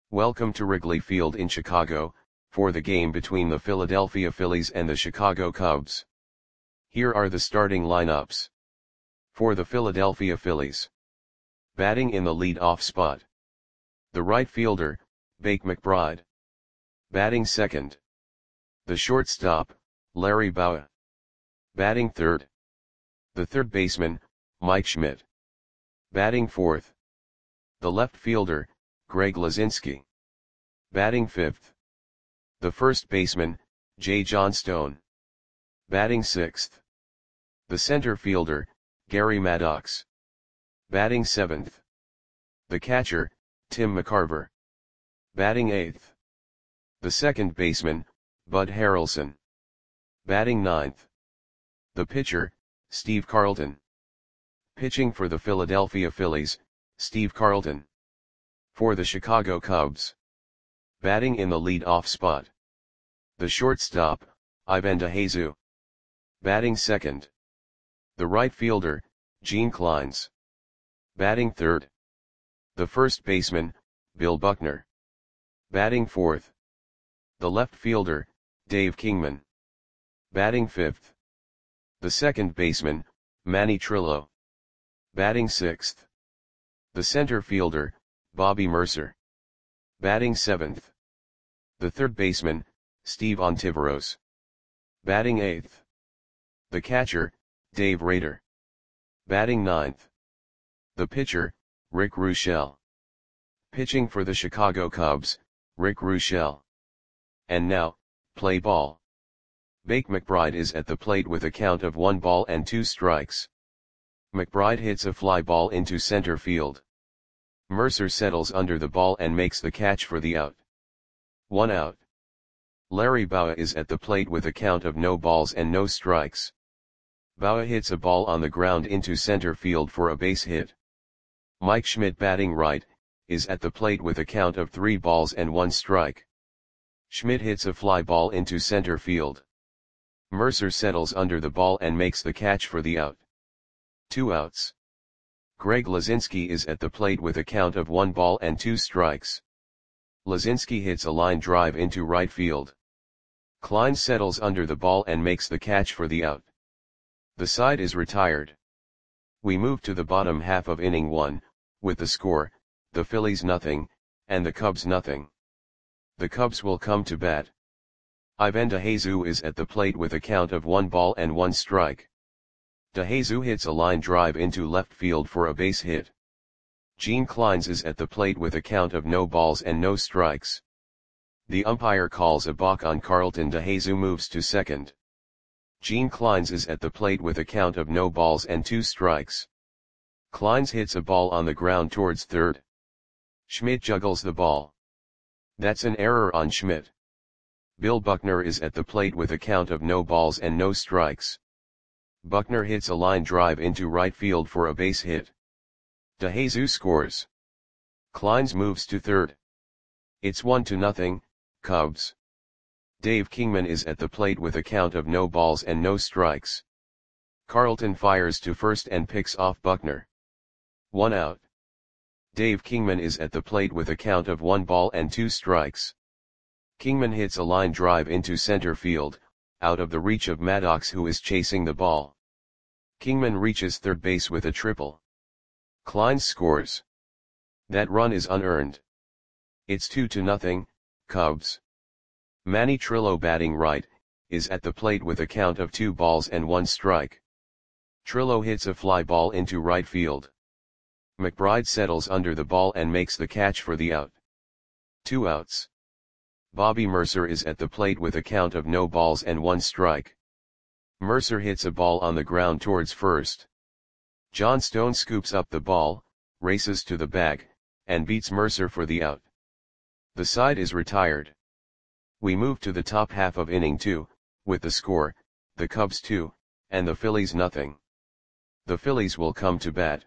Welcome to Wrigley Field in Chicago, for the game between the Philadelphia Phillies and the Chicago Cubs. Here are the starting lineups. For the Philadelphia Phillies. Batting in the lead-off spot. The right fielder, Bake McBride. Batting second. The shortstop, Larry Bowa. Batting third. The third baseman, Mike Schmidt. Batting fourth. The left fielder, Greg Luzinski. Batting fifth. The first baseman, J. Johnstone. Batting sixth. The center fielder, Gary Maddox. Batting seventh. The catcher, Tim McCarver. Batting eighth. The second baseman, Bud Harrelson. Batting ninth. The pitcher, Steve Carlton. Pitching for the Philadelphia Phillies, Steve Carlton. For the Chicago Cubs. Batting in the lead-off spot. The shortstop, Ivan DeJesus. Batting second. The right fielder, Gene Clines. Batting third. The first baseman, Bill Buckner. Batting fourth. The left fielder, Dave Kingman. Batting fifth. The second baseman, Manny Trillo. Batting sixth. The center fielder, Bobby Murcer. Batting seventh. The third baseman, Steve Ontiveros. Batting eighth. The catcher, Dave Rader. Batting ninth. The pitcher, Rick Ruschel. Pitching for the Chicago Cubs, Rick Ruschel. And now, play ball. Bake McBride is at the plate with a count of 1 ball and 2 strikes. McBride hits a fly ball into center field. Murcer settles under the ball and makes the catch for the out. 1 out. Larry Bowa is at the plate with a count of no balls and no strikes. Bowa hits a ball on the ground into center field for a base hit. Mike Schmidt, batting right, is at the plate with a count of 3 balls and 1 strike. Schmidt hits a fly ball into center field. Murcer settles under the ball and makes the catch for the out. 2 outs. Greg Luzinski is at the plate with a count of 1 ball and 2 strikes. Luzinski hits a line drive into right field. Clines settles under the ball and makes the catch for the out. The side is retired. We move to the bottom half of inning 1, with the score, the Phillies nothing, and the Cubs nothing. The Cubs will come to bat. Ivan DeJesus is at the plate with a count of 1 ball and 1 strike. DeJesus hits a line drive into left field for a base hit. Gene Clines is at the plate with a count of no balls and no strikes. The umpire calls a balk on Carlton. DeJesus moves to second. Gene Clines is at the plate with a count of no balls and 2 strikes. Clines hits a ball on the ground towards third. Schmidt juggles the ball. That's an error on Schmidt. Bill Buckner is at the plate with a count of no balls and no strikes. Buckner hits a line drive into right field for a base hit. DeJesus scores. Clines moves to third. It's 1-0, Cubs. Dave Kingman is at the plate with a count of no balls and no strikes. Carlton fires to first and picks off Buckner. 1 out. Dave Kingman is at the plate with a count of 1 ball and 2 strikes. Kingman hits a line drive into center field, out of the reach of Maddox, who is chasing the ball. Kingman reaches third base with a triple. Clines scores. That run is unearned. It's 2-0, Cubs. Manny Trillo, batting right, is at the plate with a count of 2 balls and 1 strike. Trillo hits a fly ball into right field. McBride settles under the ball and makes the catch for the out. 2 outs. Bobby Murcer is at the plate with a count of no balls and 1 strike. Murcer hits a ball on the ground towards first. Johnstone scoops up the ball, races to the bag, and beats Murcer for the out. The side is retired. We move to the top half of inning 2, with the score, the Cubs 2, and the Phillies nothing. The Phillies will come to bat.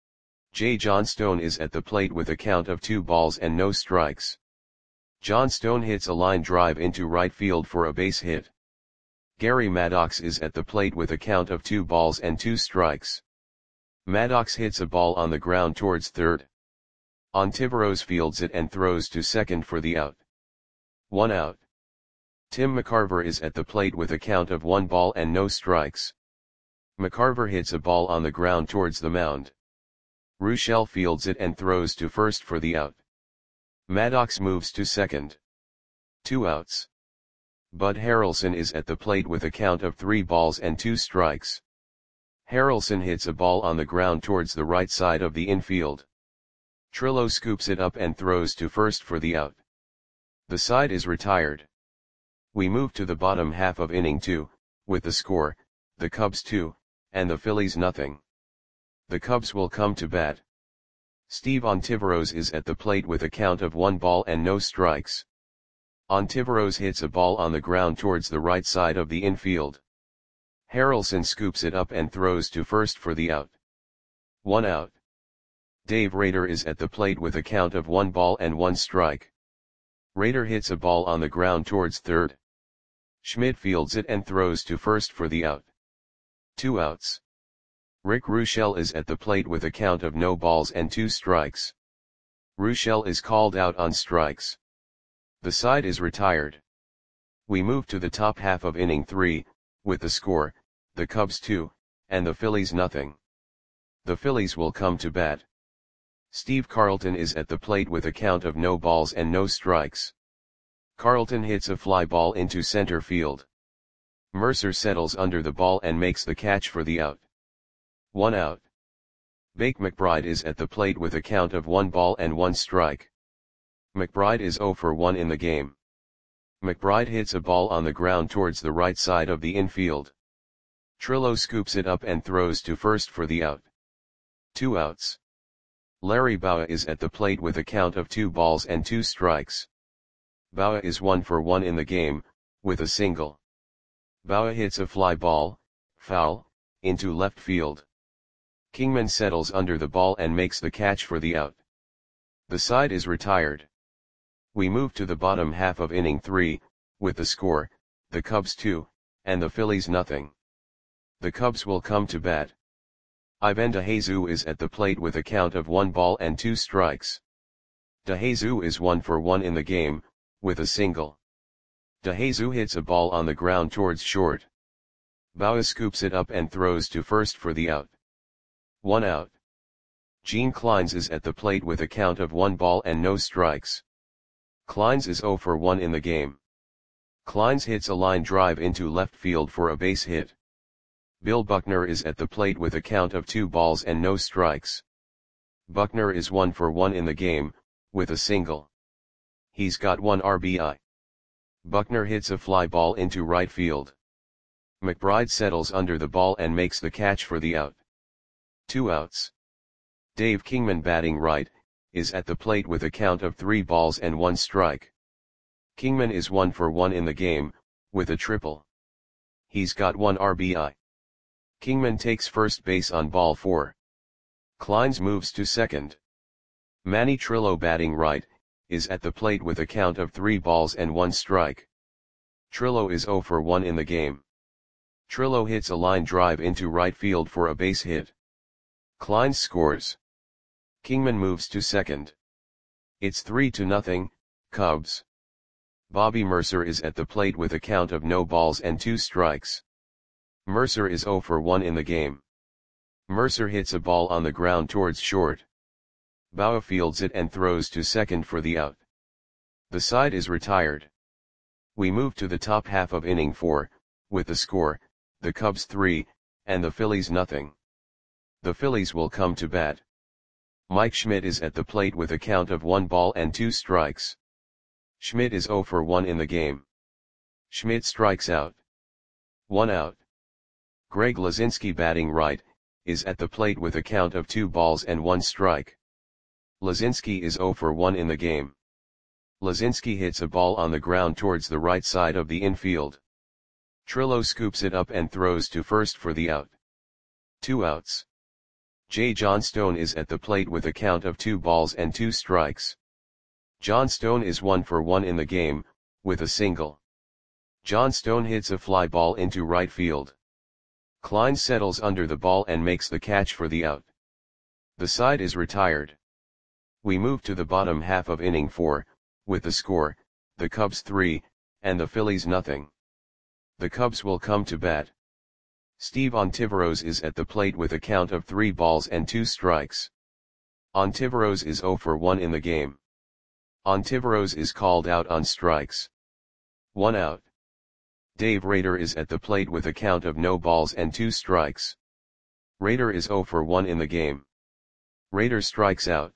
J. Johnstone is at the plate with a count of 2 balls and no strikes. Johnstone hits a line drive into right field for a base hit. Gary Maddox is at the plate with a count of 2 balls and 2 strikes. Maddox hits a ball on the ground towards third. Ontiveros fields it and throws to second for the out. 1 out. Tim McCarver is at the plate with a count of 1 ball and no strikes. McCarver hits a ball on the ground towards the mound. Ruschel fields it and throws to first for the out. Maddox moves to second. 2 outs. Bud Harrelson is at the plate with a count of 3 balls and 2 strikes. Harrelson hits a ball on the ground towards the right side of the infield. Trillo scoops it up and throws to first for the out. The side is retired. We move to the bottom half of inning 2, with the score, the Cubs 2, and the Phillies nothing. The Cubs will come to bat. Steve Ontiveros is at the plate with a count of 1 ball and no strikes. Ontiveros hits a ball on the ground towards the right side of the infield. Harrelson scoops it up and throws to first for the out. 1 out. Dave Rader is at the plate with a count of 1 ball and 1 strike. Rader hits a ball on the ground towards third. Schmidt fields it and throws to first for the out. 2 outs. Rick Ruschel is at the plate with a count of no balls and 2 strikes. Ruschel is called out on strikes. The side is retired. We move to the top half of inning 3, with the score, the Cubs 2, and the Phillies nothing. The Phillies will come to bat. Steve Carlton is at the plate with a count of no balls and no strikes. Carlton hits a fly ball into center field. Mercer settles under the ball and makes the catch for the out. 1 out. Bake McBride is at the plate with a count of 1 ball and 1 strike. McBride is 0 for 1 in the game. McBride hits a ball on the ground towards the right side of the infield. Trillo scoops it up and throws to first for the out. 2 outs. Larry Bowa is at the plate with a count of 2 balls and 2 strikes. Bowa is 1 for 1 in the game, with a single. Bowa hits a fly ball, foul, into left field. Kingman settles under the ball and makes the catch for the out. The side is retired. We move to the bottom half of inning 3, with the score, the Cubs 2, and the Phillies nothing. The Cubs will come to bat. Ivan DeJesus is at the plate with a count of 1 ball and 2 strikes. DeJesus is 1 for 1 in the game, with a single. DeJesus hits a ball on the ground towards short. Bowa scoops it up and throws to first for the out. 1 out. Gene Clines is at the plate with a count of 1 ball and no strikes. Clines is 0 for 1 in the game. Clines hits a line drive into left field for a base hit. Bill Buckner is at the plate with a count of 2 balls and no strikes. Buckner is 1 for 1 in the game, with a single. He's got 1 RBI. Buckner hits a fly ball into right field. McBride settles under the ball and makes the catch for the out. 2 outs. Dave Kingman, batting right, is at the plate with a count of 3 balls and 1 strike. Kingman is 1 for 1 in the game, with a triple. He's got 1 RBI. Kingman takes first base on ball 4. Clines moves to second. Manny Trillo, batting right, is at the plate with a count of 3 balls and 1 strike. Trillo is 0 for 1 in the game. Trillo hits a line drive into right field for a base hit. Clines scores. Kingman moves to second. It's 3-0, Cubs. Bobby Mercer is at the plate with a count of no balls and 2 strikes. Mercer is 0 for 1 in the game. Mercer hits a ball on the ground towards short. Bowa fields it and throws to second for the out. The side is retired. We move to the top half of inning 4, with the score, the Cubs 3, and the Phillies nothing. The Phillies will come to bat. Mike Schmidt is at the plate with a count of 1 ball and 2 strikes. Schmidt is 0 for 1 in the game. Schmidt strikes out. 1 out. Greg Lazinski, batting right, is at the plate with a count of 2 balls and 1 strike. Lazinski is 0 for 1 in the game. Lazinski hits a ball on the ground towards the right side of the infield. Trillo scoops it up and throws to first for the out. 2 outs. Jay Johnstone is at the plate with a count of 2 balls and 2 strikes. Johnstone is 1 for 1 in the game, with a single. Johnstone hits a fly ball into right field. Clines settles under the ball and makes the catch for the out. The side is retired. We move to the bottom half of inning 4, with the score, the Cubs 3, and the Phillies nothing. The Cubs will come to bat. Steve Ontiveros is at the plate with a count of 3 balls and 2 strikes. Ontiveros is 0 for 1 in the game. Ontiveros is called out on strikes. 1 out. Dave Rader is at the plate with a count of no balls and 2 strikes. Rader is 0 for 1 in the game. Rader strikes out.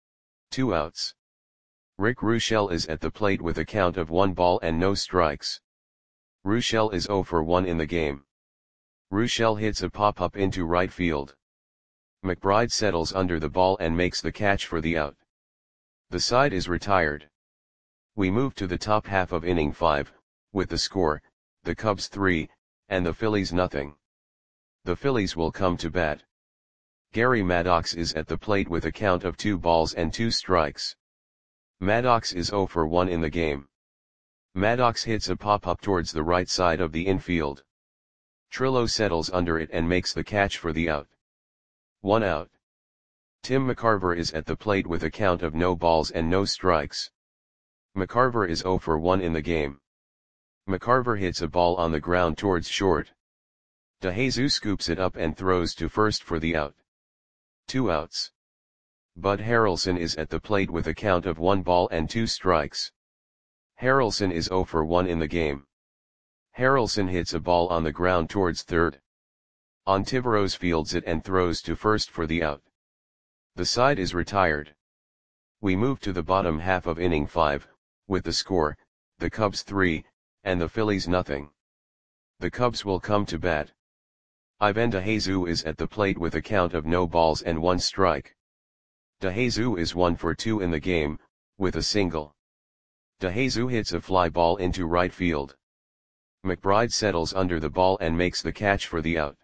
2 outs. Rick Ruschel is at the plate with a count of 1 ball and no strikes. Ruschel is 0 for 1 in the game. Ruschel hits a pop-up into right field. McBride settles under the ball and makes the catch for the out. The side is retired. We move to the top half of inning 5, with the score, the Cubs 3, and the Phillies nothing. The Phillies will come to bat. Gary Maddox is at the plate with a count of 2 balls and 2 strikes. Maddox is 0 for 1 in the game. Maddox hits a pop-up towards the right side of the infield. Trillo settles under it and makes the catch for the out. 1 out. Tim McCarver is at the plate with a count of no balls and no strikes. McCarver is 0 for 1 in the game. McCarver hits a ball on the ground towards short. DeJesus scoops it up and throws to first for the out. 2 outs. Bud Harrelson is at the plate with a count of 1 ball and 2 strikes. Harrelson is 0 for 1 in the game. Harrelson hits a ball on the ground towards third. Ontiveros fields it and throws to first for the out. The side is retired. We move to the bottom half of inning 5, with the score, the Cubs 3, and the Phillies nothing. The Cubs will come to bat. Ivan DeJesus is at the plate with a count of no balls and 1 strike. DeJesus is 1 for 2 in the game, with a single. DeJesus hits a fly ball into right field. McBride settles under the ball and makes the catch for the out.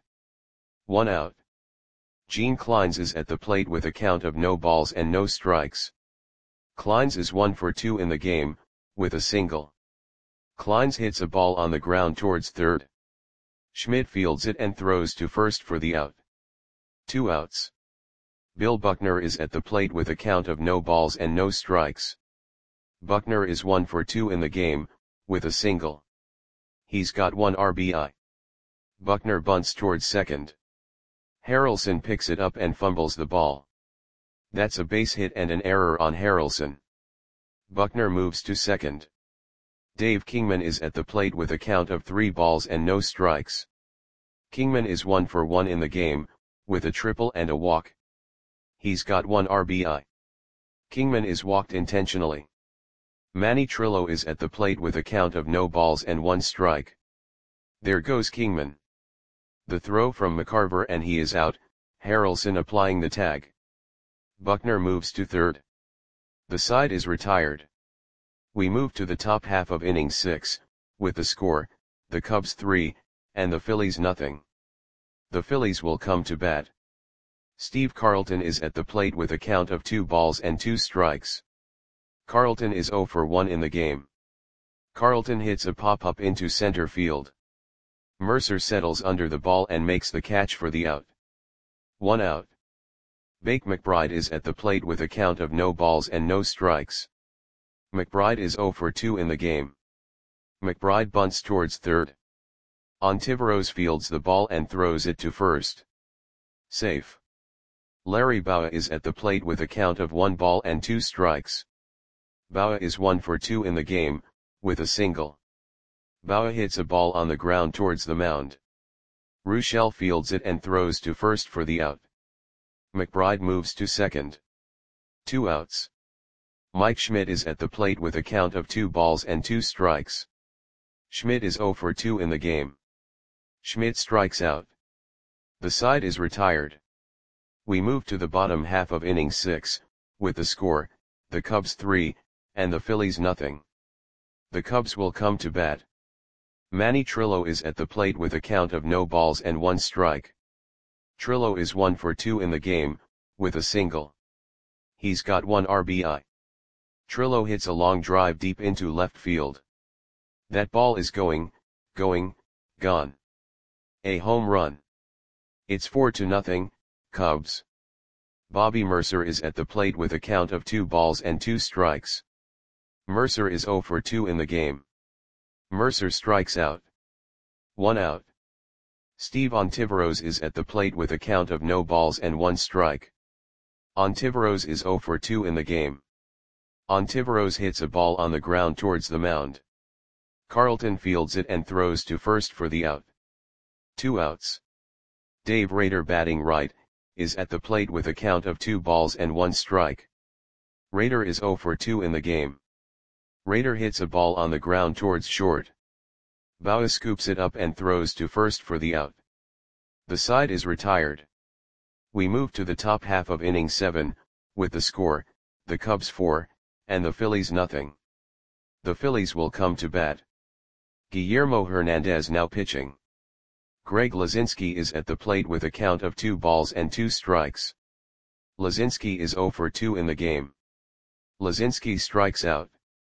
1 out. Gene Clines is at the plate with a count of no balls and no strikes. Clines is 1 for 2 in the game, with a single. Clines hits a ball on the ground towards third. Schmidt fields it and throws to first for the out. 2 outs. Bill Buckner is at the plate with a count of no balls and no strikes. Buckner is 1 for 2 in the game, with a single. He's got 1 RBI. Buckner bunts towards second. Harrelson picks it up and fumbles the ball. That's a base hit and an error on Harrelson. Buckner moves to second. Dave Kingman is at the plate with a count of 3 balls and no strikes. Kingman is 1 for 1 in the game, with a triple and a walk. He's got 1 RBI. Kingman is walked intentionally. Manny Trillo is at the plate with a count of no balls and 1 strike. There goes Kingman. The throw from McCarver and he is out, Harrelson applying the tag. Buckner moves to third. The side is retired. We move to the top half of inning 6, with the score, the Cubs 3, and the Phillies nothing. The Phillies will come to bat. Steve Carlton is at the plate with a count of 2 balls and 2 strikes. Carlton is 0 for 1 in the game. Carlton hits a pop-up into center field. Mercer settles under the ball and makes the catch for the out. 1 out. Bake McBride is at the plate with a count of no balls and no strikes. McBride is 0 for 2 in the game. McBride bunts towards third. Ontiveros fields the ball and throws it to first. Safe. Larry Bowa is at the plate with a count of 1 ball and 2 strikes. Bowa is 1 for 2 in the game, with a single. Bowa hits a ball on the ground towards the mound. Ruschel fields it and throws to first for the out. McBride moves to second. 2 outs. Mike Schmidt is at the plate with a count of 2 balls and 2 strikes. Schmidt is 0 for 2 in the game. Schmidt strikes out. The side is retired. We move to the bottom half of inning 6, with the score, the Cubs 3, and the Phillies nothing. The Cubs will come to bat. Manny Trillo is at the plate with a count of no balls and 1 strike. Trillo is 1 for 2 in the game, with a single. He's got 1 RBI. Trillo hits a long drive deep into left field. That ball is gone. A home run. It's 4-0, Cubs. Bobby Mercer is at the plate with a count of 2 balls and 2 strikes. Mercer is 0 for 2 in the game. Mercer strikes out. 1 out. Steve Ontiveros is at the plate with a count of no balls and 1 strike. Ontiveros is 0 for 2 in the game. Ontiveros hits a ball on the ground towards the mound. Carlton fields it and throws to first for the out. 2 outs. Dave Rader, batting right, is at the plate with a count of 2 balls and 1 strike. Rader is 0 for 2 in the game. Rader hits a ball on the ground towards short. Bauer scoops it up and throws to first for the out. The side is retired. We move to the top half of inning 7, with the score, the Cubs 4, and the Phillies nothing. The Phillies will come to bat. Guillermo Hernandez now pitching. Greg Lazinski is at the plate with a count of 2 balls and 2 strikes. Lazinski is 0 for 2 in the game. Lazinski strikes out.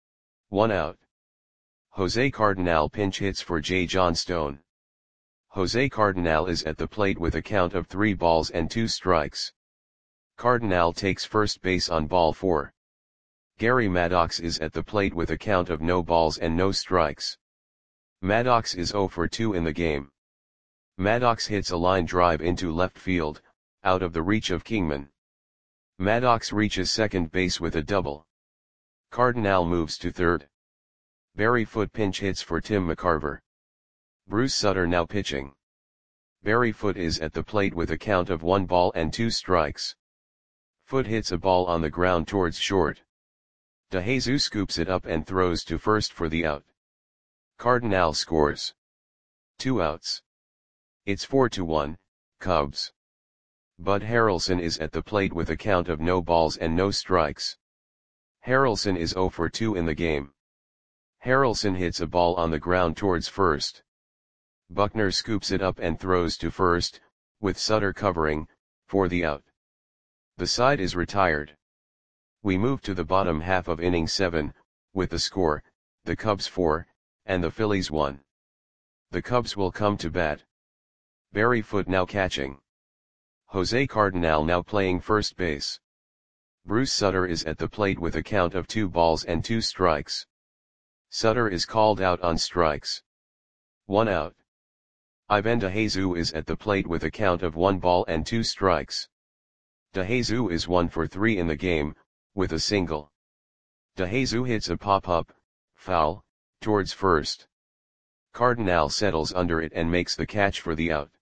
1 out. Jose Cardinal pinch hits for J. Johnstone. Jose Cardinal is at the plate with a count of 3 balls and 2 strikes. Cardinal takes first base on ball 4. Gary Maddox is at the plate with a count of no balls and no strikes. Maddox is 0 for 2 in the game. Maddox hits a line drive into left field, out of the reach of Kingman. Maddox reaches second base with a double. Cardinal moves to third. Barry Foote pinch hits for Tim McCarver. Bruce Sutter now pitching. Barry Foote is at the plate with a count of 1 ball and 2 strikes. Foote hits a ball on the ground towards short. DeJesus scoops it up and throws to first for the out. Cardinal scores. 2 outs. It's 4-1, Cubs. Bud Harrelson is at the plate with a count of no balls and no strikes. Harrelson is 0 for 2 in the game. Harrelson hits a ball on the ground towards first. Buckner scoops it up and throws to first, with Sutter covering, for the out. The side is retired. We move to the bottom half of inning 7, with the score, the Cubs 4, and the Phillies 1. The Cubs will come to bat. Barry Foote now catching. Jose Cardinal now playing first base. Bruce Sutter is at the plate with a count of 2 balls and 2 strikes. Sutter is called out on strikes. 1 out. Ivan DeJesus is at the plate with a count of 1 ball and 2 strikes. DeJesus is 1 for 3 in the game, with a single. DeJesus hits a pop-up, foul, towards first. Cardinal settles under it and makes the catch for the out.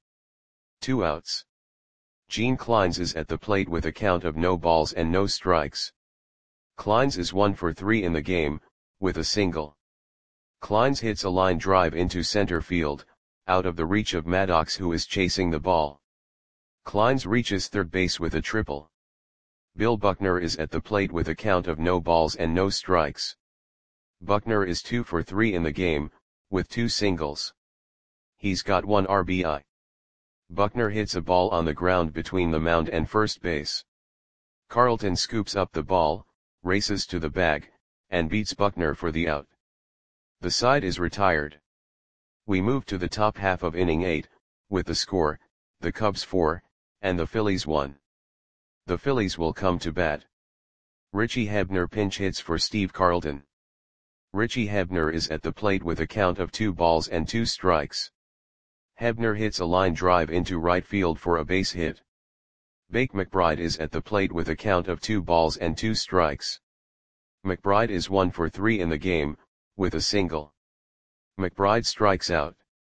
2 outs. Gene Clines is at the plate with a count of no balls and no strikes. Clines is 1 for 3 in the game, with a single. Clines hits a line drive into center field, out of the reach of Maddox, who is chasing the ball. Clines reaches third base with a triple. Bill Buckner is at the plate with a count of no balls and no strikes. Buckner is 2 for 3 in the game, with 2 singles. He's got 1 RBI. Buckner hits a ball on the ground between the mound and first base. Carlton scoops up the ball, races to the bag, and beats Buckner for the out. The side is retired. We move to the top half of inning 8, with the score, the Cubs 4, and the Phillies 1. The Phillies will come to bat. Richie Hebner pinch hits for Steve Carlton. Richie Hebner is at the plate with a count of 2 balls and 2 strikes. Hebner hits a line drive into right field for a base hit. Bake McBride is at the plate with a count of 2 balls and 2 strikes. McBride is 1 for 3 in the game, with a single. McBride strikes out.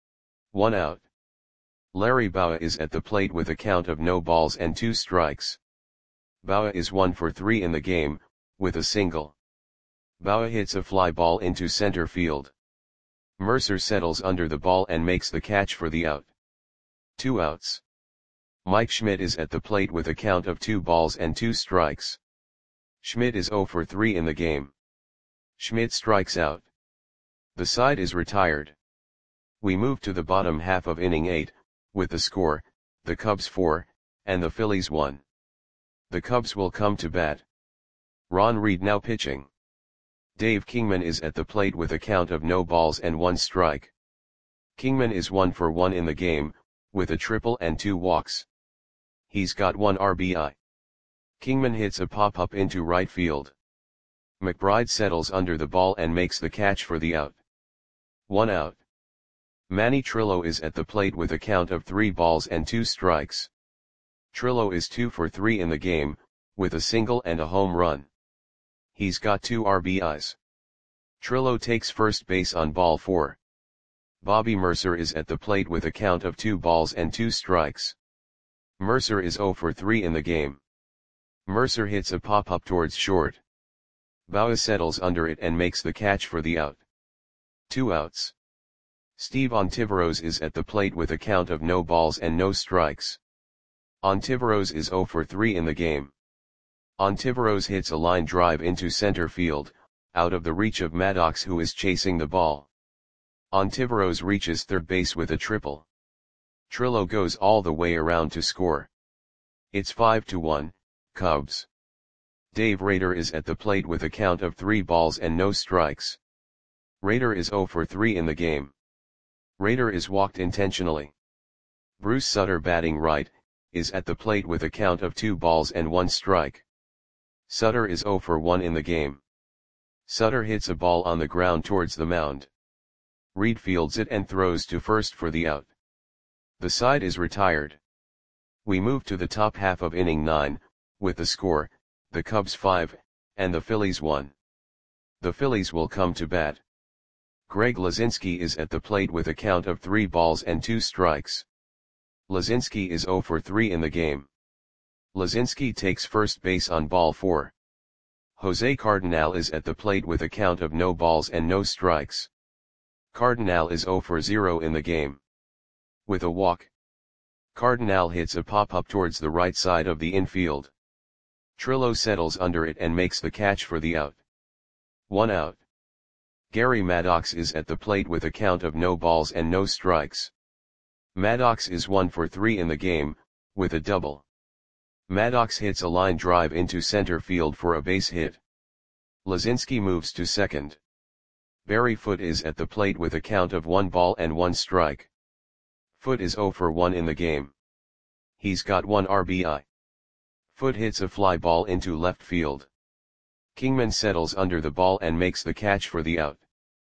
1 out. Larry Bowa is at the plate with a count of no balls and 2 strikes. Bowa is 1 for 3 in the game, with a single. Bowa hits a fly ball into center field. Mercer settles under the ball and makes the catch for the out. 2 outs. Mike Schmidt is at the plate with a count of 2 balls and 2 strikes. Schmidt is 0 for 3 in the game. Schmidt strikes out. The side is retired. We move to the bottom half of inning 8, with the score, the Cubs 4, and the Phillies 1. The Cubs will come to bat. Ron Reed now pitching. Dave Kingman is at the plate with a count of no balls and 1 strike. Kingman is 1 for 1 in the game, with a triple and 2 walks. He's got 1 RBI. Kingman hits a pop-up into right field. McBride settles under the ball and makes the catch for the out. 1 out. Manny Trillo is at the plate with a count of 3 balls and 2 strikes. Trillo is 2 for 3 in the game, with a single and a home run. He's got 2 RBIs. Trillo takes first base on ball 4. Bobby Mercer is at the plate with a count of 2 balls and 2 strikes. Mercer is 0 for 3 in the game. Mercer hits a pop-up towards short. Bauer settles under it and makes the catch for the out. 2 outs. Steve Ontiveros is at the plate with a count of no balls and no strikes. Ontiveros is 0 for 3 in the game. Ontiveros hits a line drive into center field, out of the reach of Maddox, who is chasing the ball. Ontiveros reaches third base with a triple. Trillo goes all the way around to score. It's 5-1, Cubs. Dave Rader is at the plate with a count of 3 balls and no strikes. Rader is 0 for 3 in the game. Rader is walked intentionally. Bruce Sutter, batting right, is at the plate with a count of 2 balls and 1 strike. Sutter is 0 for 1 in the game. Sutter hits a ball on the ground towards the mound. Reed fields it and throws to first for the out. The side is retired. We move to the top half of inning 9, with the score, the Cubs 5, and the Phillies 1. The Phillies will come to bat. Greg Lazinski is at the plate with a count of 3 balls and 2 strikes. Lazinski is 0 for 3 in the game. Lazinski takes first base on ball 4. Jose Cardinal is at the plate with a count of no balls and no strikes. Cardinal is 0 for 0 in the game. With a walk, Cardinal hits a pop-up towards the right side of the infield. Trillo settles under it and makes the catch for the out. 1 out. Gary Maddox is at the plate with a count of no balls and no strikes. Maddox is 1 for 3 in the game, with a double. Maddox hits a line drive into center field for a base hit. Lazinski moves to second. Barry Foote is at the plate with a count of 1 ball and 1 strike. Foote is 0 for 1 in the game. He's got 1 RBI. Foote hits a fly ball into left field. Kingman settles under the ball and makes the catch for the out.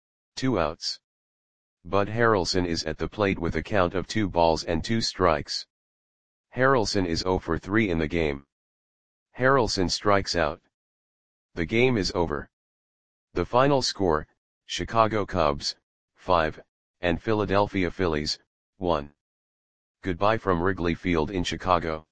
2 outs. Bud Harrelson is at the plate with a count of 2 balls and 2 strikes. Harrelson is 0 for 3 in the game. Harrelson strikes out. The game is over. The final score, Chicago Cubs, 5, and Philadelphia Phillies, 1. Goodbye from Wrigley Field in Chicago.